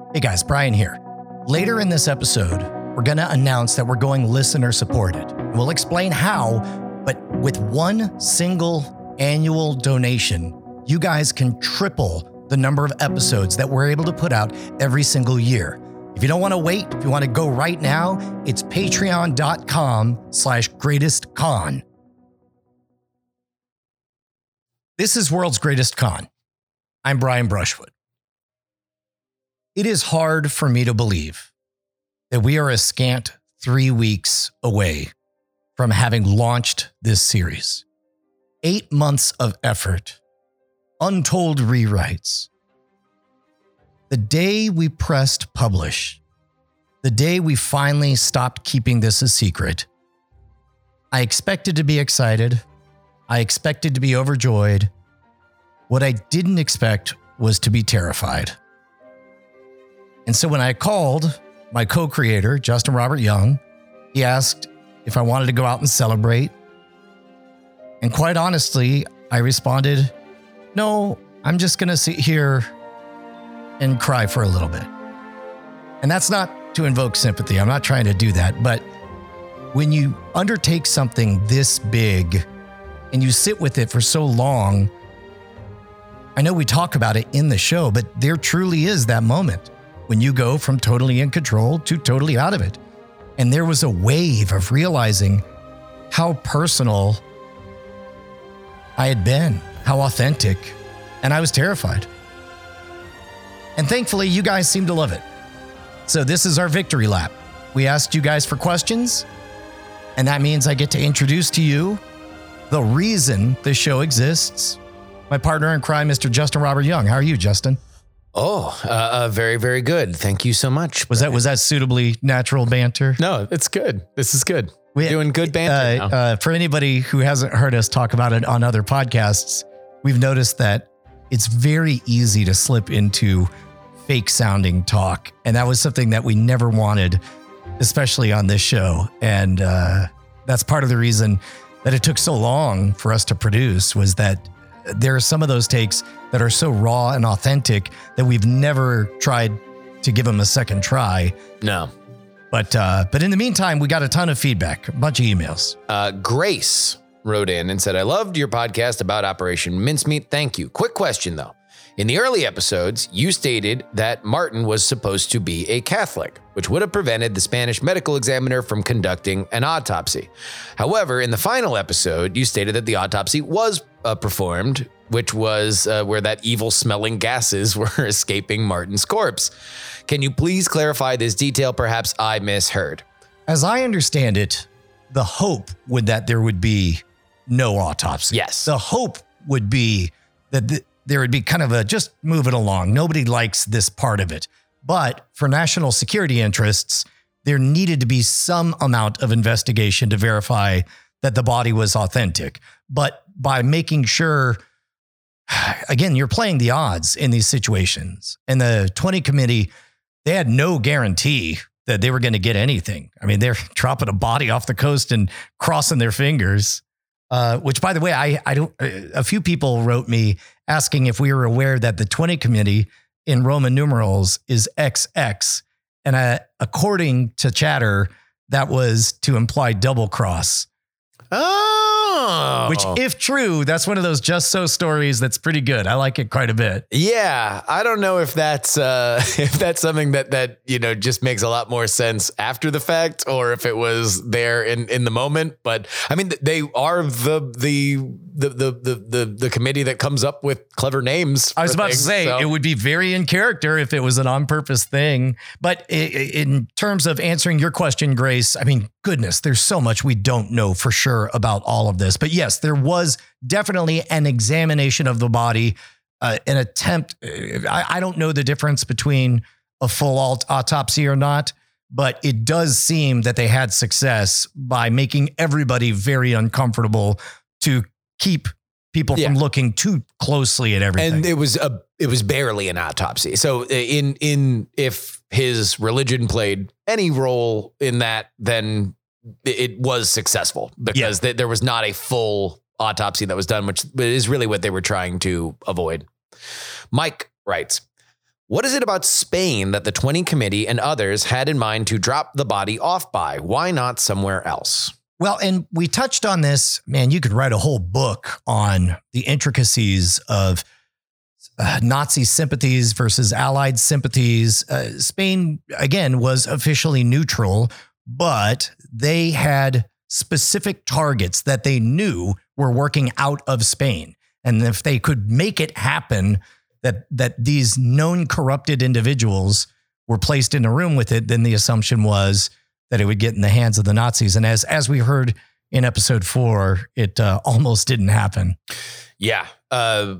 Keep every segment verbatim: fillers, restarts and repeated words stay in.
Hey guys, Brian here. Later in this episode, we're going to announce that we're going listener supported. We'll explain how, but with one single annual donation, you guys can triple the number of episodes that we're able to put out every single year. If you don't want to wait, if you want to go right now, it's patreon.com slash greatest con. This is World's Greatest Con. I'm Brian Brushwood. It is hard for me to believe that we are a scant three weeks away from having launched this series. Eight months of effort, untold rewrites. The day we pressed publish, the day we finally stopped keeping this a secret, I expected to be excited. I expected to be overjoyed. What I didn't expect was to be terrified. And so when I called my co-creator, Justin Robert Young, he asked if I wanted to go out and celebrate. And quite honestly, I responded, no, I'm just going to sit here and cry for a little bit. And that's not to invoke sympathy. I'm not trying to do that. But when you undertake something this big and you sit with it for so long, I know we talk about it in the show, but there truly is that moment when you go from totally in control to totally out of it. And there was a wave of realizing how personal I had been, how authentic, and I was terrified. And thankfully, you guys seem to love it. So this is our victory lap. We asked you guys for questions, and that means I get to introduce to you the reason the show exists. My partner in crime, Mister Justin Robert Young. How are you, Justin? Oh, uh, uh, very, very good. Thank you so much. Was that was that suitably natural banter? No, it's good. This is good. We, Doing good banter uh, now. Uh, for anybody who hasn't heard us talk about it on other podcasts, we've noticed that it's very easy to slip into fake sounding talk. And that was something that we never wanted, especially on this show. And uh, that's part of the reason that it took so long for us to produce, was that there are some of those takes that are so raw and authentic that we've never tried to give them a second try. No. But uh, but in the meantime, we got a ton of feedback, a bunch of emails. Uh, Grace wrote in and said, I loved your podcast about Operation Mincemeat. Thank you. Quick question, though. In the early episodes, you stated that Martin was supposed to be a Catholic, which would have prevented the Spanish medical examiner from conducting an autopsy. However, in the final episode, you stated that the autopsy was uh, performed, which was uh, where that evil-smelling gases were escaping Martin's corpse. Can you please clarify this detail? Perhaps I misheard. As I understand it, the hope would that there would be no autopsy. Yes. The hope would be that th- there would be kind of a just move it along. Nobody likes this part of it. But for national security interests, there needed to be some amount of investigation to verify that the body was authentic. But by making sure, again, you're playing the odds in these situations. And the twenty committee, they had no guarantee that they were going to get anything. I mean, they're dropping a body off the coast and crossing their fingers. Uh, which, by the way, I, I don't. A few people wrote me asking if we were aware that the twenty committee in Roman numerals is X X, and uh, according to chatter, that was to imply double cross. Oh, which, if true, that's one of those just so stories that's pretty good. I like it quite a bit. Yeah, I don't know if that's uh, if that's something that that you know just makes a lot more sense after the fact, or if it was there in, in the moment. But I mean, they are the the the the the the, the committee that comes up with clever names. I was about things, to say so. It would be very in character if it was an on purpose thing. But in terms of answering your question, Grace, I mean, goodness, there's so much we don't know for sure about all of this. But yes, there was definitely an examination of the body, uh, an attempt. I, I don't know the difference between a full aut- autopsy or not, but it does seem that they had success by making everybody very uncomfortable to keep people yeah. from looking too closely at everything. And it was a, it was barely an autopsy. So in, in, if his religion played any role in that, then it was successful because yeah. there was not a full autopsy that was done, which is really what they were trying to avoid. Mike writes, What is it about Spain that the twenty committee and others had in mind to drop the body off by? Why not somewhere else? Well, and we touched on this, man, you could write a whole book on the intricacies of uh, Nazi sympathies versus Allied sympathies. Uh, Spain, again, was officially neutral, but they had specific targets that they knew were working out of Spain. And if they could make it happen, that that these known corrupted individuals were placed in a room with it, then the assumption was that it would get in the hands of the Nazis. And as as we heard in episode four, it uh, almost didn't happen. Yeah. Uh,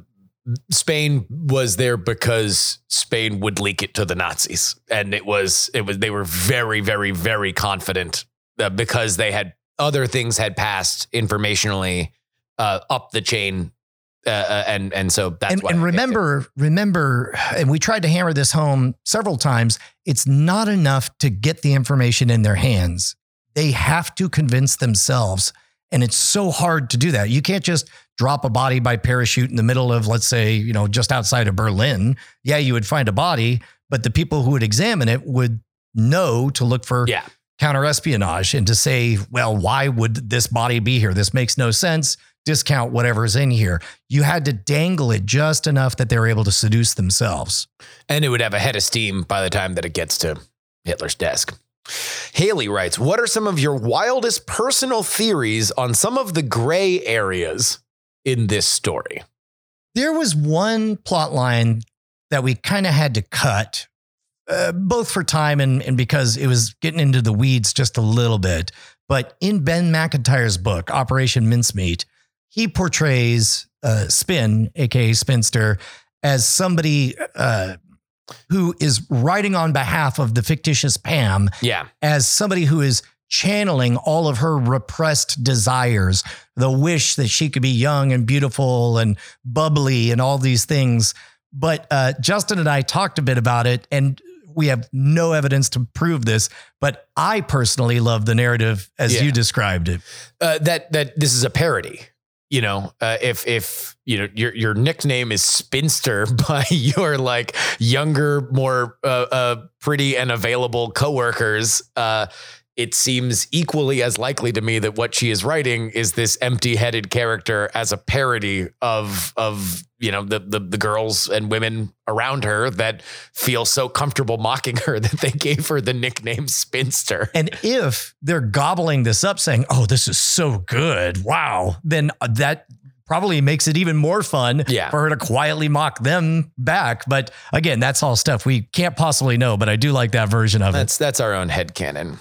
Spain was there because Spain would leak it to the Nazis. And it was, it was, they were very, very, very confident uh, because they had other things had passed informationally uh, up the chain. Uh, and and so that's and, why. And remember, remember, and we tried to hammer this home several times. It's not enough to get the information in their hands. They have to convince themselves. And it's so hard to do that. You can't just drop a body by parachute in the middle of, let's say, you know, just outside of Berlin. Yeah, you would find a body, but the people who would examine it would know to look for yeah. counter-espionage and to say, well, why would this body be here? This makes no sense. Discount whatever's in here. You had to dangle it just enough that they were able to seduce themselves. And it would have a head of steam by the time that it gets to Hitler's desk. Haley writes, what are some of your wildest personal theories on some of the gray areas in this story? There was one plot line that we kind of had to cut, uh, both for time and, and because it was getting into the weeds just a little bit. But in Ben McIntyre's book, Operation Mincemeat, he portrays uh, Spin, a k a. Spinster, as somebody uh, who is writing on behalf of the fictitious Pam, yeah, as somebody who is channeling all of her repressed desires, the wish that she could be young and beautiful and bubbly and all these things. But uh, Justin and I talked a bit about it, and we have no evidence to prove this, but I personally love the narrative as yeah. you described it. Uh, that that this is a parody. You know, uh, if if you know your your nickname is Spinster by your like younger, more uh, uh, pretty and available coworkers, uh, it seems equally as likely to me that what she is writing is this empty-headed character as a parody of of you know the the the girls and women around her that feel so comfortable mocking her that they gave her the nickname Spinster. And if they're gobbling this up saying, oh, this is so good, wow, then that probably makes it even more fun yeah. for her to quietly mock them back. But again, that's all stuff we can't possibly know, but I do like that version of that's, it. That's our own headcanon.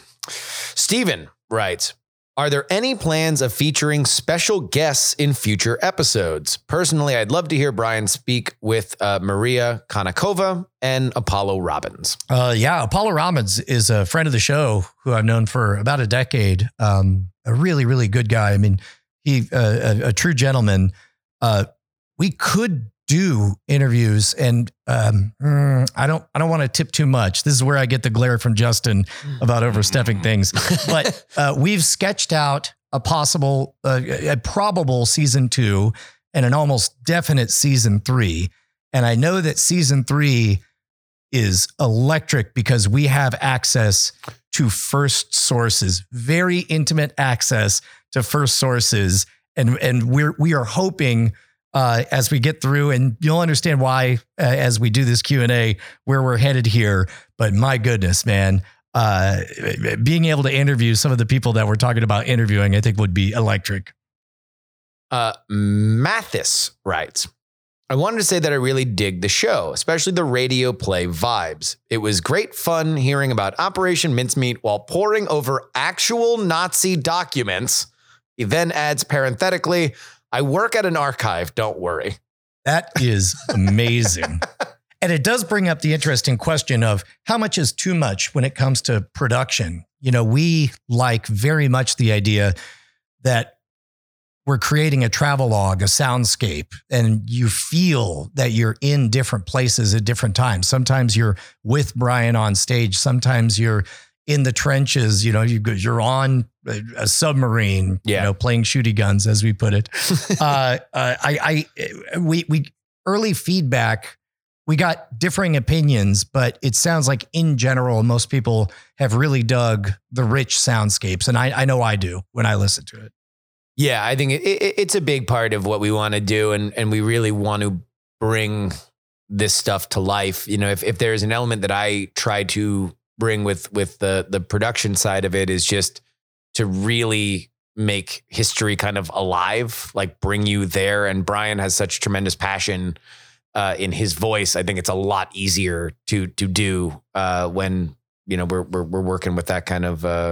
Steven writes, are there any plans of featuring special guests in future episodes? Personally, I'd love to hear Brian speak with uh, Maria Konnikova and Apollo Robbins. Uh, yeah, Apollo Robbins is a friend of the show who I've known for about a decade. Um, a really, really good guy. I mean, he uh, a, a true gentleman. Uh, we could do interviews, and um, mm, I don't, I don't want to tip too much. This is where I get the glare from Justin about overstepping things. But uh, we've sketched out a possible, uh, a probable season two, and an almost definite season three. And I know that season three is electric because we have access to first sources, very intimate access to first sources, and and we're we are hoping. Uh, as we get through, and you'll understand why uh, as we do this Q and A, where we're headed here. But my goodness, man, uh, being able to interview some of the people that we're talking about interviewing, I think would be electric. Uh, Mathis writes, I wanted to say that I really dig the show, especially the radio play vibes. It was great fun hearing about Operation Mincemeat while poring over actual Nazi documents. He then adds parenthetically, I work at an archive, don't worry. That is amazing. And it does bring up the interesting question of how much is too much when it comes to production. You know, we like very much the idea that we're creating a travelogue, a soundscape, and you feel that you're in different places at different times. Sometimes you're with Brian on stage. Sometimes you're in the trenches, you know, you, you're on a submarine, yeah. you know, playing shooty guns, as we put it. uh, uh, I, I, we, we, early feedback we got differing opinions, but it sounds like in general, most people have really dug the rich soundscapes. And I, I know I do when I listen to it. Yeah, I think it, it, it's a big part of what we want to do. And, and we really want to bring this stuff to life. You know, if, if there's an element that I try to bring with, with the, the production side of it is just to really make history kind of alive, like bring you there. And Brian has such tremendous passion Uh, in his voice. I think it's a lot easier to to do uh, when you know we're we're we're working with that kind of uh,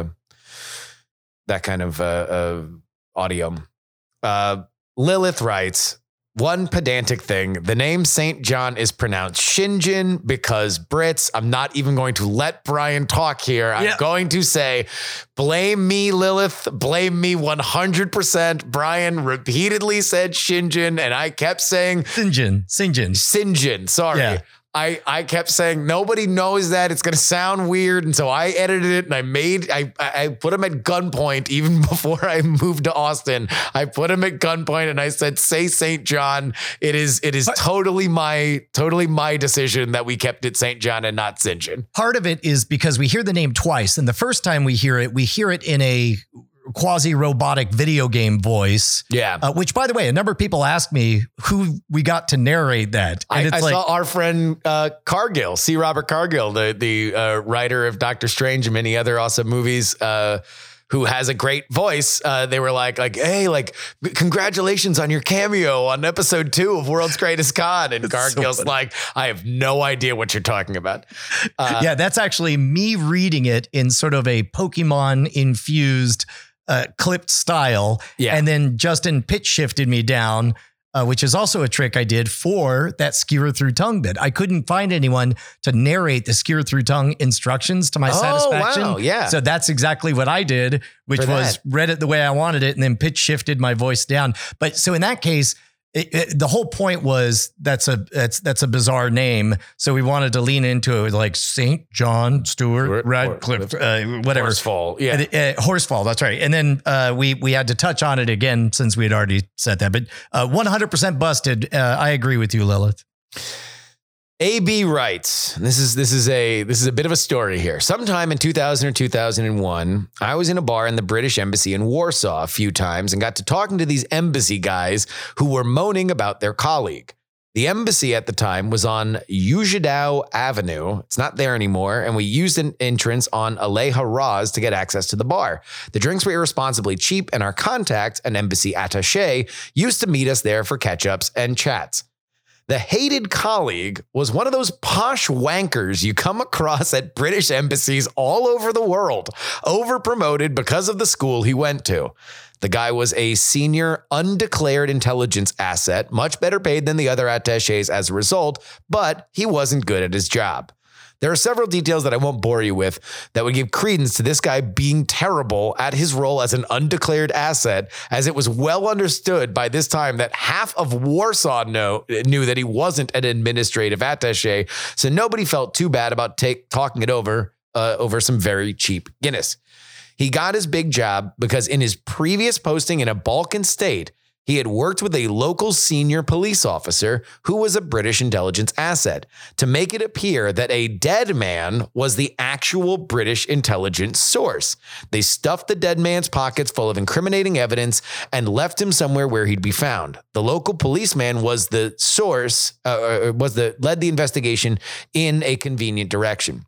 that kind of uh, uh, audio. Uh, Lilith writes, one pedantic thing: the name Saint John is pronounced Shinjin because Brits. I'm not even going to let Brian talk here. I'm yeah. going to say, blame me, Lilith. Blame me one hundred percent. Brian repeatedly said Shinjin, and I kept saying Sinjin. Sinjin. Sinjin. Sorry. Yeah. I, I kept saying nobody knows that. It's going to sound weird. And so I edited it and I made, I, I put him at gunpoint even before I moved to Austin. I put him at gunpoint and I said, say Saint John. It is, it is totally my, totally my decision that we kept it Saint John and not Sinjin. Part of it is because we hear the name twice. And the first time we hear it, we hear it in a quasi-robotic video game voice. Yeah. Uh, which, by the way, a number of people asked me who we got to narrate that. And I, it's I like, saw our friend uh, Cargill, C. Robert Cargill, the the uh, writer of Doctor Strange and many other awesome movies, uh, who has a great voice. Uh, they were like, like, hey, like, congratulations on your cameo on episode two of World's Greatest Con. And Cargill's so like, I have no idea what you're talking about. Uh, yeah, that's actually me reading it in sort of a Pokemon infused Uh, clipped style. Yeah. And then Justin pitch shifted me down, uh, which is also a trick I did for that skewer through tongue bit. I couldn't find anyone to narrate the skewer through tongue instructions to my oh, satisfaction. Wow, yeah. So that's exactly what I did, which For was that. read it the way I wanted it and then pitch shifted my voice down. But so in that case, It, it, the whole point was that's a that's that's a bizarre name, so we wanted to lean into it like Saint John Stewart Radcliffe, uh, whatever. Horsefall, yeah, uh, uh, Horsefall. That's right. And then uh, we we had to touch on it again since we had already said that. But uh, one hundred percent busted. Uh, I agree with you, Lilith. A B writes, this is this is a this is a bit of a story here. Sometime in two thousand or two thousand one, I was in a bar in the British Embassy in Warsaw a few times and got to talking to these embassy guys who were moaning about their colleague. The embassy at the time was on Ujedow Avenue. It's not there anymore, and we used an entrance on Aleja Raz to get access to the bar. The drinks were irresponsibly cheap, and our contact, an embassy attaché, used to meet us there for catch-ups and chats. The hated colleague was one of those posh wankers you come across at British embassies all over the world, over-promoted because of the school he went to. The guy was a senior undeclared intelligence asset, much better paid than the other attachés as a result, but he wasn't good at his job. There are several details that I won't bore you with that would give credence to this guy being terrible at his role as an undeclared asset, as it was well understood by this time that half of Warsaw know, knew that he wasn't an administrative attaché, so nobody felt too bad about take, talking it over uh, over some very cheap Guinness. He got his big job because in his previous posting in a Balkan state, he had worked with a local senior police officer who was a British intelligence asset to make it appear that a dead man was the actual British intelligence source. They stuffed the dead man's pockets full of incriminating evidence and left him somewhere where he'd be found. The local policeman was the source, uh, was the led the investigation in a convenient direction.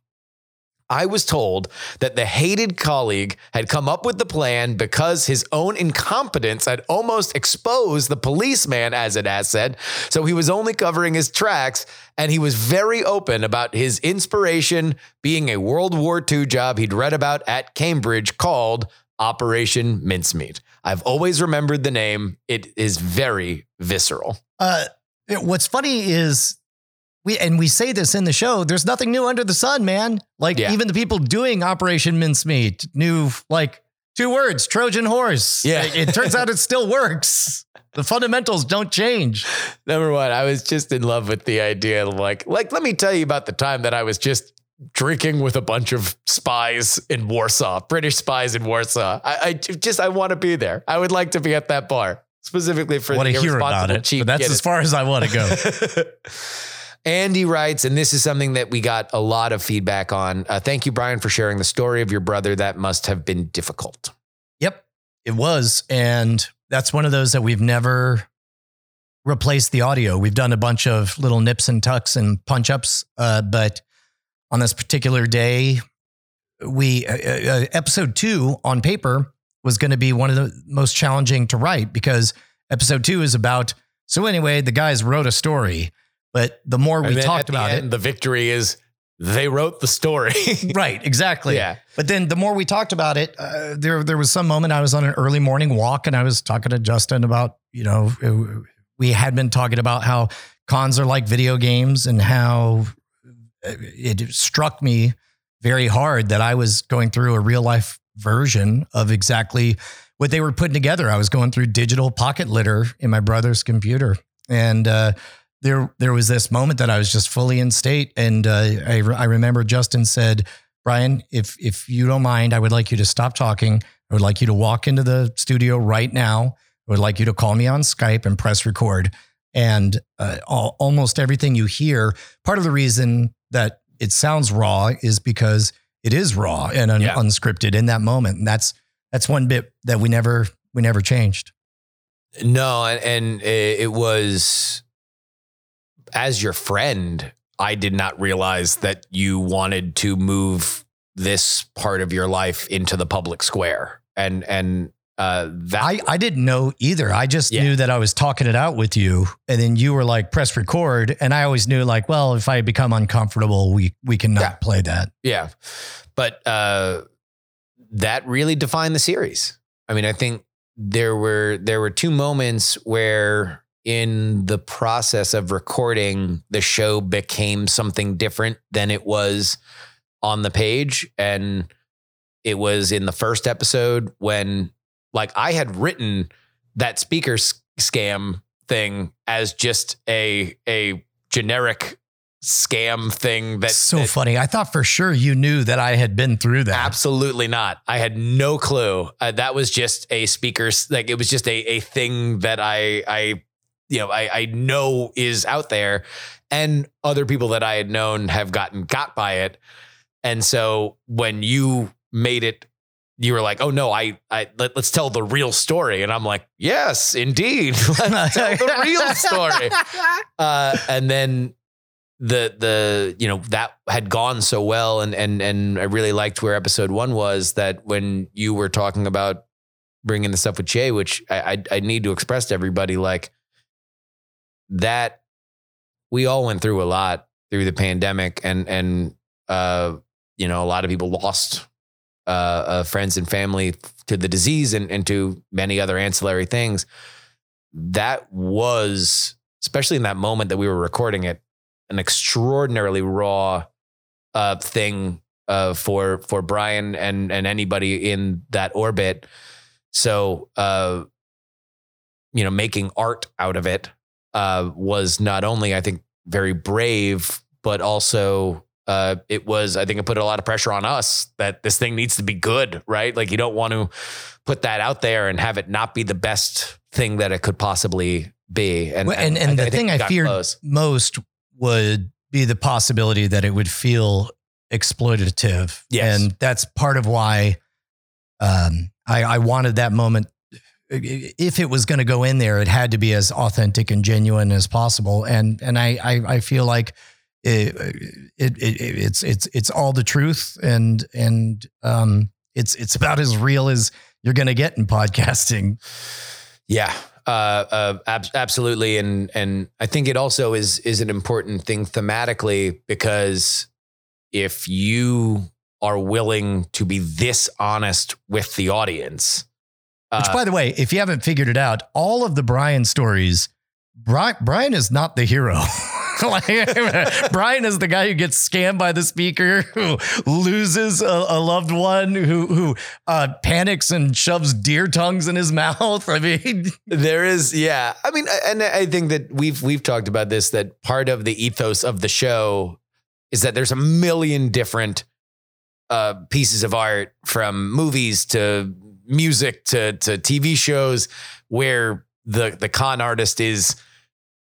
I was told that the hated colleague had come up with the plan because his own incompetence had almost exposed the policeman as an asset, so he was only covering his tracks, and he was very open about his inspiration being a World War Two job he'd read about at Cambridge called Operation Mincemeat. I've always remembered the name. It is very visceral. Uh, what's funny is We, and we say this in the show, there's nothing new under the sun, man. Like Yeah. even the people doing Operation Mincemeat knew like two words, Trojan horse. Yeah. It, it turns out it still works. The fundamentals don't change. Number one, I was just in love with the idea of like, like, let me tell you about the time that I was just drinking with a bunch of spies in Warsaw, British spies in Warsaw. I, I just, I want to be there. I would like to be at that bar specifically for I want the to hear about irresponsible it, cheap but that's Guinness. as far as I want to go. Andy writes, and this is something that we got a lot of feedback on. Uh, thank you, Brian, for sharing the story of your brother. That must have been difficult. Yep, it was. And that's one of those that we've never replaced the audio. We've done a bunch of little nips and tucks and punch ups. Uh, but on this particular day, we uh, uh, episode two on paper was going to be one of the most challenging to write because episode two is about, so anyway, the guys wrote a story, but the more we talked about it, the victory is they wrote the story. Right, exactly. Yeah. But then the more we talked about it, uh, there, there was some moment I was on an early morning walk and I was talking to Justin about, you know, we had been talking about how cons are like video games and how it struck me very hard that I was going through a real life version of exactly what they were putting together. I was going through digital pocket litter in my brother's computer. And uh, there there was this moment that I was just fully in state. And uh, I, I remember Justin said, Brian, if if you don't mind, I would like you to stop talking. I would like you to walk into the studio right now. I would like you to call me on Skype and press record. And uh, all, almost everything you hear, part of the reason that it sounds raw is because it is raw and un- yeah. unscripted in that moment. And that's That's one bit that we never we never changed. No, and, and it was, as your friend, I did not realize that you wanted to move this part of your life into the public square. And and uh, that I, I didn't know either. I just yeah. knew that I was talking it out with you, and then you were like, press record. And I always knew like, well, if I become uncomfortable, we we can not yeah. play that. Yeah, but. Uh, That really defined the series. I mean, I think there were there were two moments where in the process of recording, the show became something different than it was on the page. And it was in the first episode when, like, I had written that speaker s- scam thing as just a a generic scam thing. That's so that, funny. I thought for sure you knew that I had been through that. Absolutely not. I had no clue. Uh, that was just a speaker. Like it was just a a thing that I I you know I I know is out there, and other people that I had known have gotten got by it. And so when you made it, you were like, oh no, I I let, let's tell the real story. And I'm like, yes, indeed, let's tell the real story. Uh, and then. The, the, you know, that had gone so well. And, and, and I really liked where episode one was, that when you were talking about bringing the stuff with Jay, which I, I, I need to express to everybody, like that we all went through a lot through the pandemic, and, and, uh, you know, a lot of people lost, uh, uh friends and family to the disease and, and to many other ancillary things. That was, especially in that moment that we were recording it, an extraordinarily raw uh, thing uh, for for Brian and and anybody in that orbit. So, uh, you know, making art out of it uh, was not only, I think, very brave, but also uh, it was, I think it put a lot of pressure on us that this thing needs to be good, right? Like you don't want to put that out there and have it not be the best thing that it could possibly be. And well, and, and, and I, the I thing I feared close. most would be the possibility that it would feel exploitative. Yes. And that's part of why um, I, I wanted that moment. If it was going to go in there, it had to be as authentic and genuine as possible. And and I I, I feel like it, it, it it's it's it's all the truth, and and um it's it's about as real as you're going to get in podcasting. Yeah. Uh, uh, ab- absolutely. And, and I think it also is, is an important thing thematically, because if you are willing to be this honest with the audience, uh, which by the way, if you haven't figured it out, all of the Brian stories, Brian, Brian is not the hero. Like, Brian is the guy who gets scammed by the speaker, who loses a, a loved one, who who uh, panics and shoves deer tongues in his mouth. I mean, there is, yeah. I mean, and I think that we've we've talked about this, that part of the ethos of the show is that there's a million different uh, pieces of art, from movies to music to to T V shows, where the the con artist is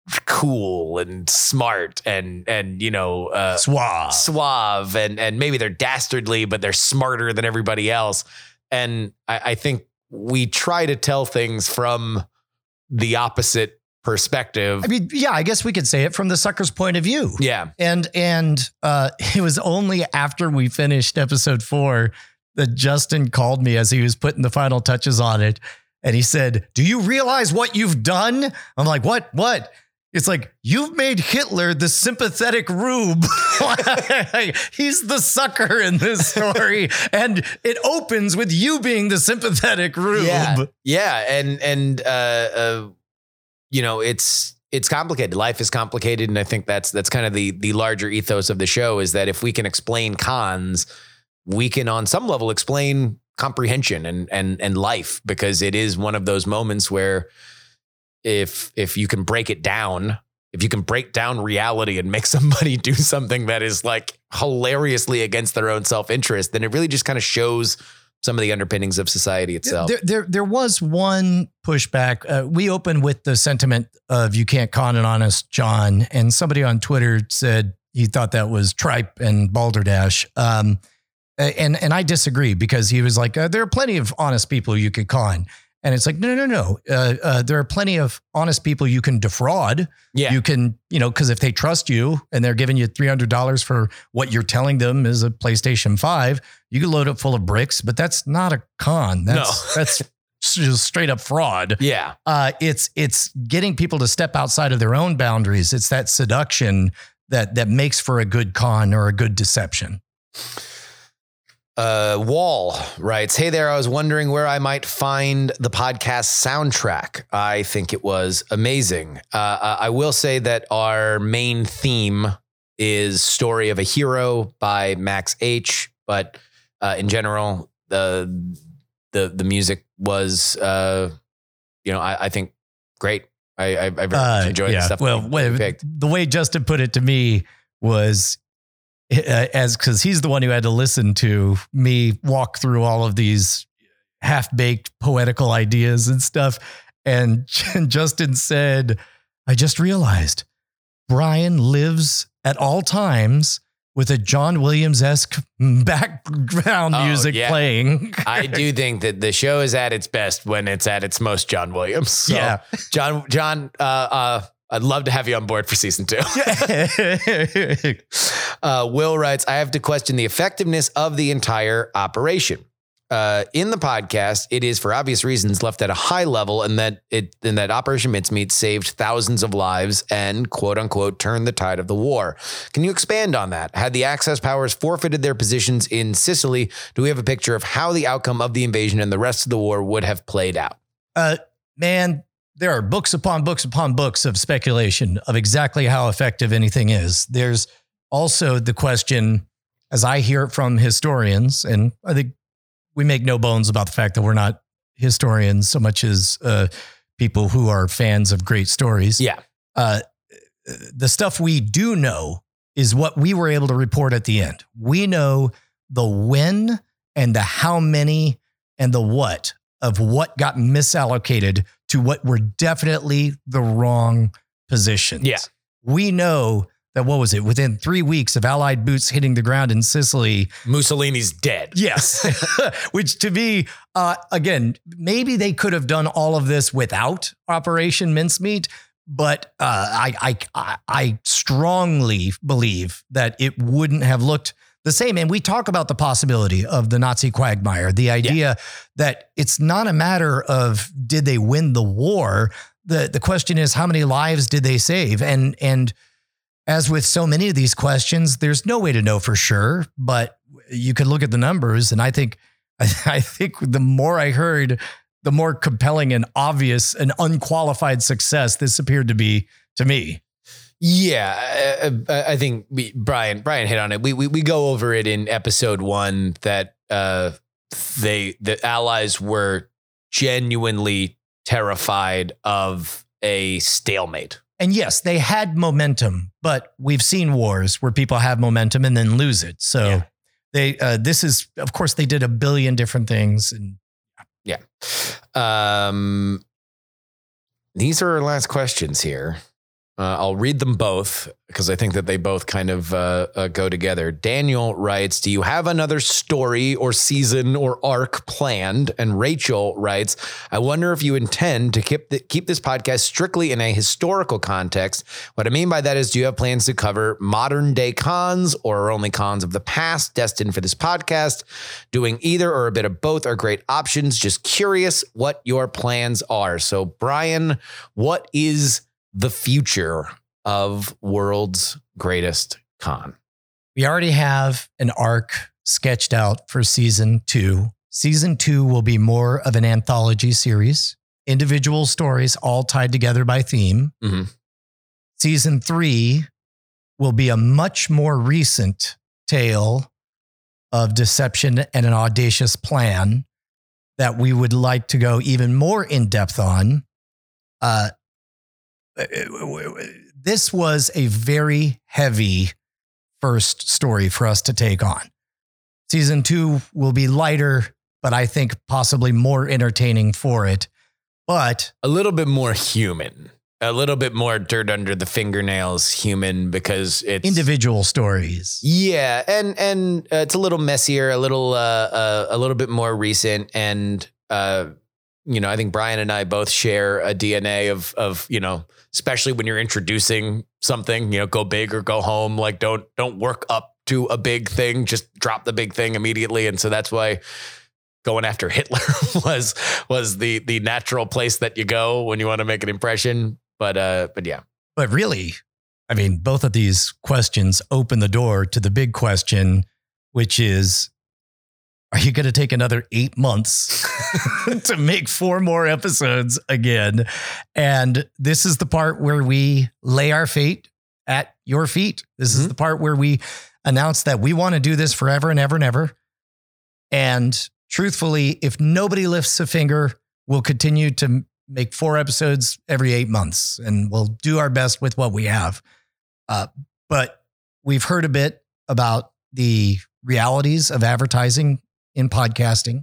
cool and smart and, and, you know, uh, Suave. suave and, and maybe they're dastardly, but they're smarter than everybody else. And I, I think we try to tell things from the opposite perspective. I mean, yeah, I guess we could say it from the sucker's point of view. Yeah. And, and, uh, it was only after we finished episode four that Justin called me as he was putting the final touches on it. And he said, do you realize what you've done? I'm like, what, what? It's like, you've made Hitler the sympathetic rube. He's the sucker in this story. And it opens with you being the sympathetic rube. Yeah. Yeah. And, and, uh, uh, you know, it's, it's complicated. Life is complicated. And I think that's, that's kind of the, the larger ethos of the show is that if we can explain cons, we can on some level explain comprehension and, and, and life, because it is one of those moments where if, if you can break it down, if you can break down reality and make somebody do something that is like hilariously against their own self-interest, then it really just kind of shows some of the underpinnings of society itself. There, there, there was one pushback. Uh, we opened with the sentiment of you can't con an honest John. And somebody on Twitter said he thought that was tripe and balderdash. Um, and, and I disagree, because he was like, uh, there are plenty of honest people you could con. And it's like, no, no, no. Uh, uh, there are plenty of honest people you can defraud. Yeah. You can, you know, because if they trust you and they're giving you three hundred dollars for what you're telling them is a PlayStation five, you can load it full of bricks, but that's not a con. That's, no. that's just straight up fraud. Yeah. Uh, it's, it's getting people to step outside of their own boundaries. It's that seduction that, that makes for a good con or a good deception. Uh, Wall writes, hey there, I was wondering where I might find the podcast soundtrack. I think it was amazing. Uh, I will say that our main theme is Story of a Hero by Max H. But uh, in general, the the the music was, uh, you know, I, I think great. I, I, I very Uh, much enjoyed yeah. the stuff. Well, that wait, you picked. the way Justin put it to me was, Uh, as because he's the one who had to listen to me walk through all of these half-baked poetical ideas and stuff. And Justin said, I just realized Brian lives at all times with a John Williams-esque background Oh, music yeah. playing. I do think that the show is at its best when it's at its most John Williams. So, Yeah. John, John, uh, uh, I'd love to have you on board for season two. uh, Will writes, I have to question the effectiveness of the entire operation. Uh, in the podcast, it is for obvious reasons left at a high level, and that it and that Operation Mincemeat saved thousands of lives and quote unquote turned the tide of the war. Can you expand on that? Had the Axis powers forfeited their positions in Sicily? Do we have a picture of how the outcome of the invasion and the rest of the war would have played out? Uh, man, there are books upon books upon books of speculation of exactly how effective anything is. There's also the question, as I hear it from historians, and I think we make no bones about the fact that we're not historians so much as uh, people who are fans of great stories. Yeah. Uh, the stuff we do know is what we were able to report at the end. We know the when and the how many and the what of what got misallocated to what were definitely the wrong positions. Yeah. We know that, what was it, within three weeks of Allied boots hitting the ground in Sicily, Mussolini's dead. yes, which to me, uh, again, maybe they could have done all of this without Operation Mincemeat, but uh, I, I, I strongly believe that it wouldn't have looked the same. And we talk about the possibility of the Nazi quagmire, the idea yeah. that it's not a matter of did they win the war. The, the question is, how many lives did they save? And, and as with so many of these questions, there's no way to know for sure, but you could look at the numbers. And I think, I think the more I heard, the more compelling and obvious and unqualified success this appeared to be to me. Yeah, I, I think we, Brian Brian hit on it. We, we we go over it in episode one that uh, they the Allies were genuinely terrified of a stalemate. And yes, they had momentum, but we've seen wars where people have momentum and then lose it. So yeah. they uh, this is, of course, they did a billion different things. And yeah, um, these are our last questions here. Uh, I'll read them both because I think that they both kind of uh, uh, go together. Daniel writes, do you have another story or season or arc planned? And Rachel writes, I wonder if you intend to keep the, keep this podcast strictly in a historical context. What I mean by that is, do you have plans to cover modern day cons or only cons of the past destined for this podcast? Doing either or a bit of both are great options. Just curious what your plans are. So Brian, what is the future of World's Greatest Con? We already have an arc sketched out for season two. Season two will be more of an anthology series, individual stories all tied together by theme. Mm-hmm. Season three will be a much more recent tale of deception and an audacious plan that we would like to go even more in depth on. Uh, This was a very heavy first story for us to take on. Season two will be lighter, but I think possibly more entertaining for it. But a little bit more human, a little bit more dirt under the fingernails human, because it's individual stories. Yeah. And, and uh, it's a little messier, a little, uh, uh, a little bit more recent. And, uh, you know, I think Brian and I both share a D N A of, of, you know, especially when you're introducing something, you know, go big or go home. Like, don't, don't work up to a big thing, just drop the big thing immediately. And so that's why going after Hitler was, was the, the natural place that you go when you want to make an impression. But, uh, but yeah. But really, I mean, both of these questions open the door to the big question, which is, are you going to take another eight months to make four more episodes again? And this is the part where we lay our fate at your feet. This mm-hmm. is the part where we announce that we want to do this forever and ever and ever. And truthfully, if nobody lifts a finger, we'll continue to make four episodes every eight months and we'll do our best with what we have. Uh, but we've heard a bit about the realities of advertising in podcasting.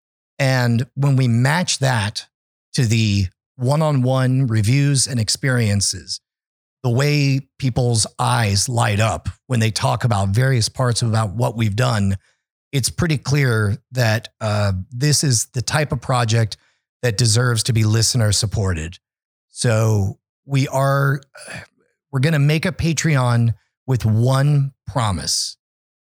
And when we match that to the one-on-one reviews and experiences, the way people's eyes light up when they talk about various parts about what we've done, it's pretty clear that uh, this is the type of project that deserves to be listener supported. So we are, we're going to make a Patreon with one promise: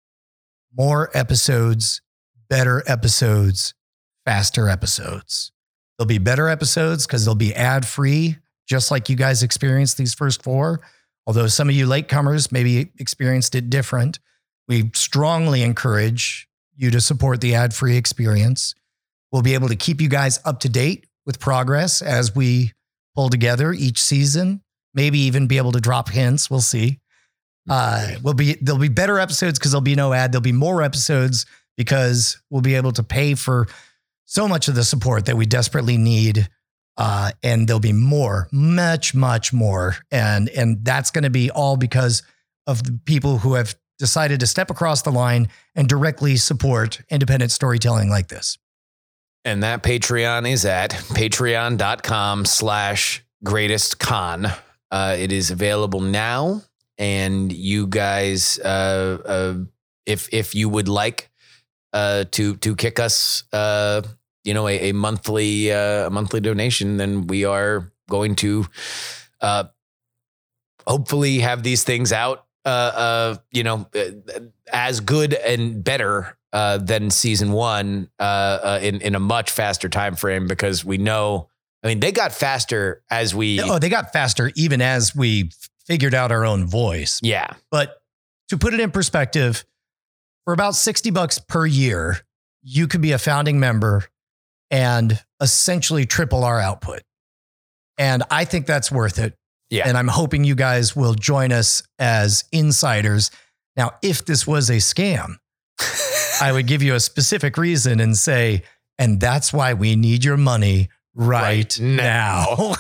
more episodes, better episodes, faster episodes. There'll be better episodes because they'll be ad-free, just like you guys experienced these first four. Although some of you latecomers maybe experienced it different. We strongly encourage you to support the ad-free experience. We'll be able to keep you guys up to date with progress as we pull together each season, maybe even be able to drop hints. We'll see. Uh, we'll be, there'll be better episodes because there'll be no ad. There'll be more episodes because we'll be able to pay for so much of the support that we desperately need. Uh, and there'll be more, much, much more. And, and that's going to be all because of the people who have decided to step across the line and directly support independent storytelling like this. And that Patreon is at patreon.com slash greatest con. Uh, it is available now. And you guys, uh, uh, if if you would like uh, to to kick us, uh, you know, a, a monthly uh, a monthly donation, then we are going to uh, hopefully have these things out, uh, uh, you know, as good and better uh, than season one uh, uh, in in a much faster time frame, because we know, I mean, they got faster as we. Oh, they got faster even as we figured out our own voice. Yeah. But to put it in perspective, for about sixty bucks per year, you could be a founding member and essentially triple our output. And I think that's worth it. Yeah. And I'm hoping you guys will join us as insiders. Now, if this was a scam, I would give you a specific reason and say, and that's why we need your money right, right now.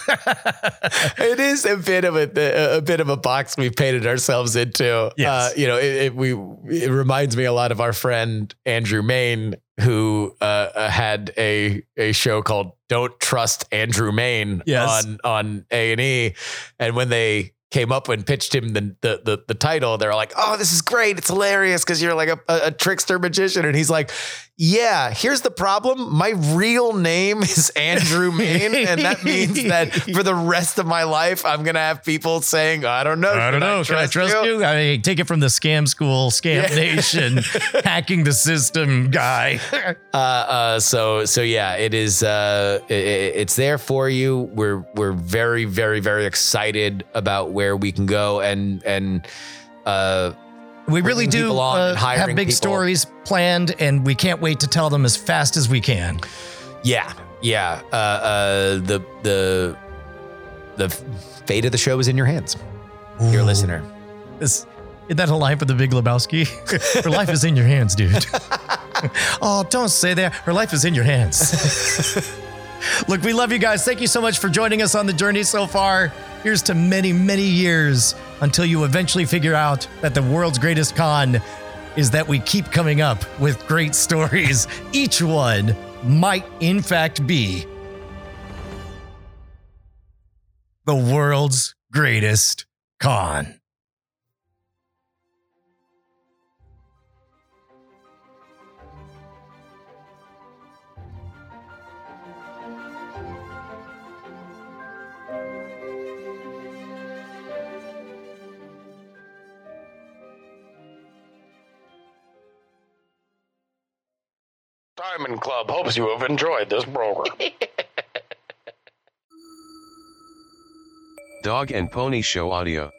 It is a bit of a, a bit of a box we've painted ourselves into. Yes. Uh, you know, it, it, we, it reminds me a lot of our friend Andrew Main, who uh, had a, a show called Don't Trust Andrew Main. Yes. on, on A and E. And when they came up and pitched him the the the, the title, they're like, "Oh, this is great! It's hilarious because you're like a, a, a trickster magician." And he's like, "Yeah, here's the problem. My real name is Andrew Mayne, and that means that for the rest of my life, I'm gonna have people saying, I don't know, I don't know, should I trust you? you? I mean, take it from the scam school, scam yeah. nation, hacking the system guy." uh, uh, so so yeah, it is. Uh, it, it's there for you. We're we're very very very excited about where we can go, and and uh, we really do uh, have big people. stories planned, and we can't wait to tell them as fast as we can. Yeah, yeah. Uh, uh, the the the fate of the show is in your hands, Ooh. Your listener. Is, is that a line for The Big Lebowski? Her life is in your hands, dude. Oh, don't say that. Her life is in your hands. Look, we love you guys. Thank you so much for joining us on the journey so far. Here's to many, many years until you eventually figure out that the world's greatest con is that we keep coming up with great stories. Each one might, in fact, be the world's greatest con. Diamond Club hopes you have enjoyed this program. Dog and Pony Show audio.